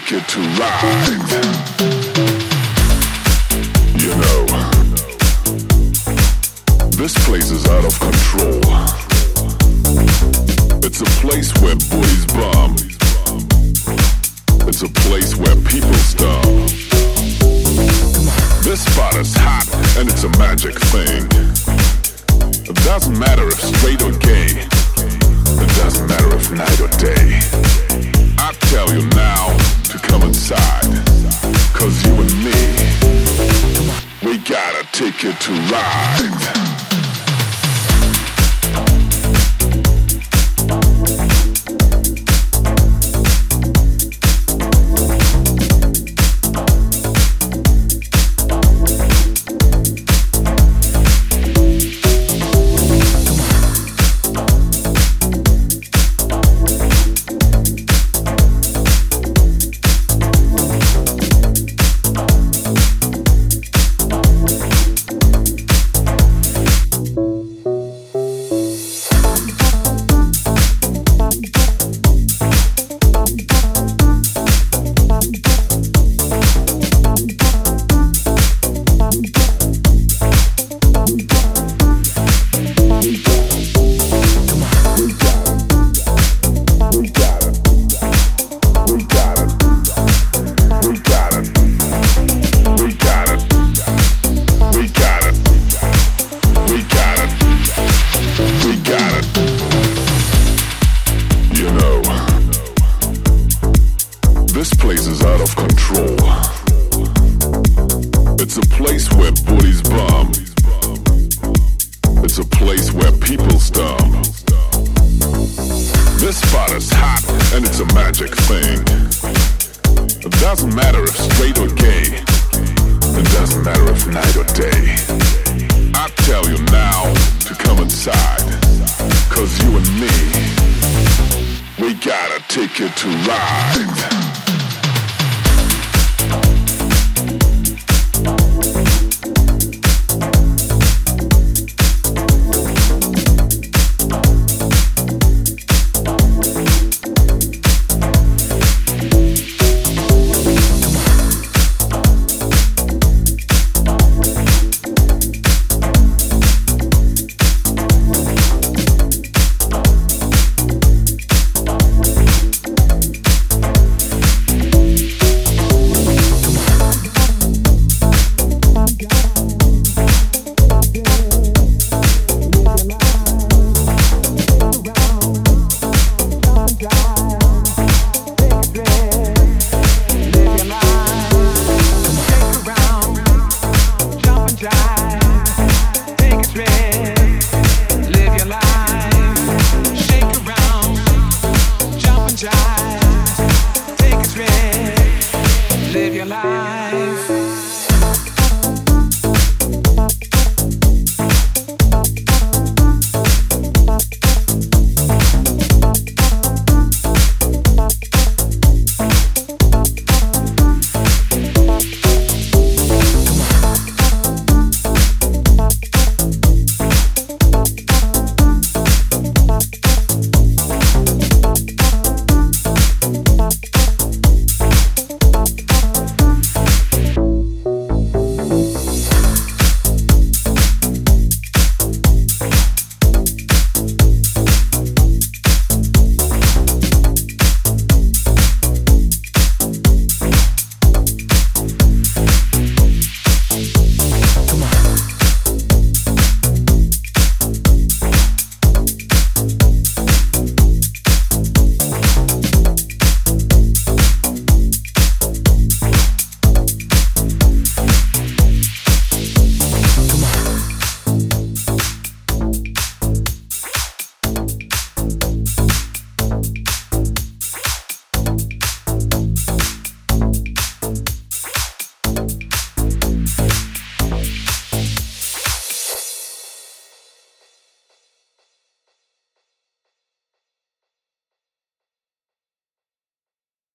ticket to ride. You know, this place is out of control. It's a place where booties bomb. It's a place where people stomp. This spot is hot and it's a magic thing. It doesn't matter if straight or gay. It doesn't matter if night or day. I tell you now to come inside. Cause you and me, we got a ticket to ride. This place is out of control. It's a place where booties bomb. It's a place where people stomp. This spot is hot and it's a magic thing. It doesn't matter if straight or gay. It doesn't matter if night or day. I tell you now to come inside. Cause you and me, we got a ticket to ride.